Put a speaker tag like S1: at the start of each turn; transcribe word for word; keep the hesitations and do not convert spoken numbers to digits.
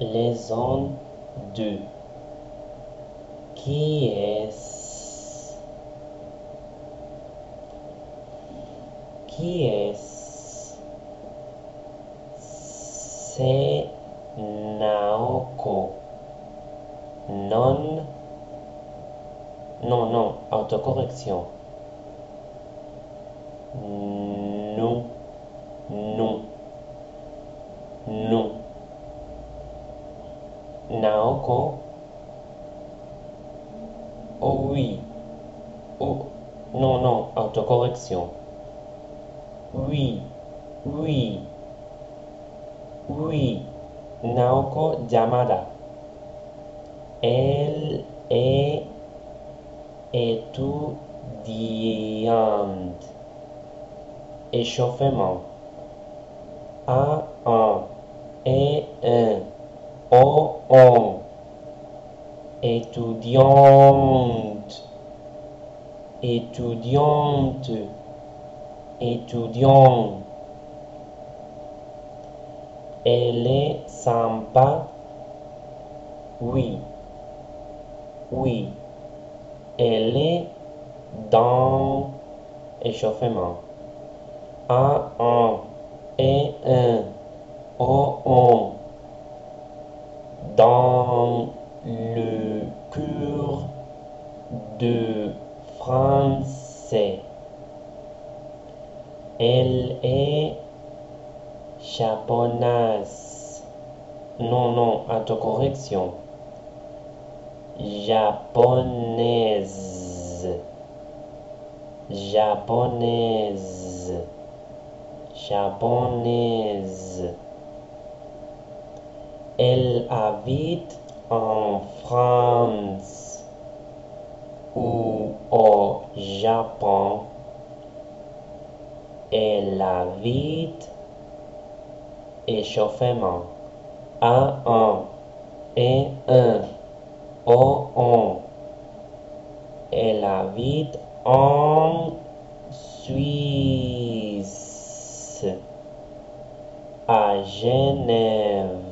S1: Leçon deux. Qui est-ce? Qui est-ce? C'est Naoko. Non. Non, non, autocorrection. Non. Non. Non. Naoko. Oh oui. Oh. Non, non, autocorrection. Oui. Oui. Oui. Naoko Yamada. Elle est étudiante. Échauffement. A un. Et un. O on. Étudiante. Étudiante. Étudiant. Elle est sympa. Oui. Oui. Elle est dans échauffement. A un. Et un. O on. Dans le cours de français. Elle est japonaise. Non, non, autocorrection. Japonaise. Japonaise. Japonaise. Elle habite en France ou au Japon. Elle habite échauffement. A un. Et un. O on. Elle habite en Suisse. À Genève.